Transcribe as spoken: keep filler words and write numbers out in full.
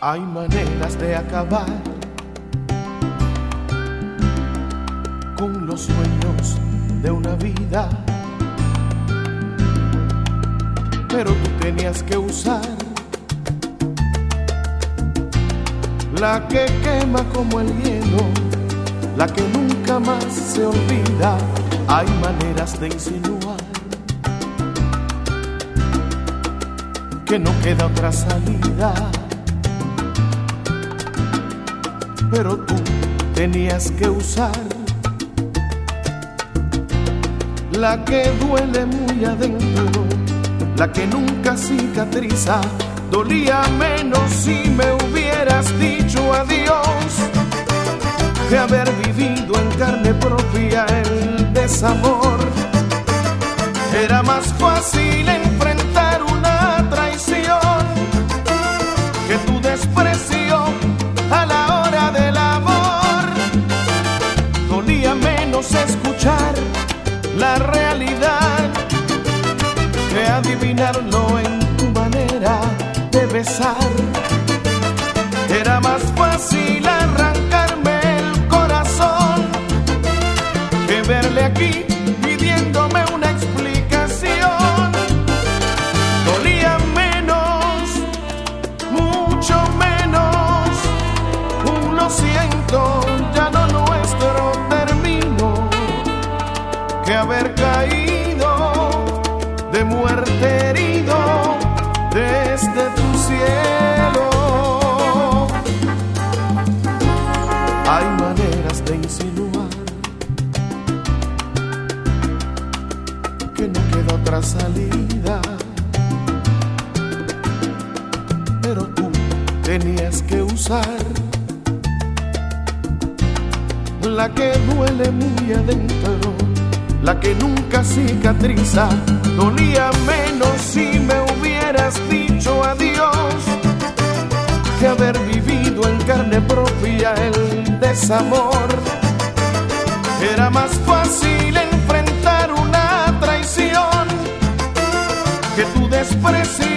Hay maneras de acabar con los sueños de una vida, pero tú tenías que usar la que quema como el hielo, la que nunca más se olvida. Hay maneras de insinuar que no queda otra salida, pero tú tenías que usar la que duele muy adentro, la que nunca cicatriza. Dolía menos si me hubieras dicho adiós, de haber vivido en carne propia el desamor. Era más fácil enfrentar una traición que tu desprecio a la hora del amor. Dolía menos escuchar la realidad que adivinarlo en tu manera de besar. Era más fácil arrancarme el corazón que verle aquí pidiéndome una explicación. Dolía menos, mucho menos, un lo siento, ya no nuestro termino, que haber caído de muerte herido desde tu cielo. Hay maneras de insinuar que no queda otra salida, pero tú tenías que usar la que duele muy adentro, la que nunca cicatriza. Dolía menos si me hubieras dicho adiós, que haber vivido en carne propia el desamor. Era más fácil enfrentar una traición que tu desprecio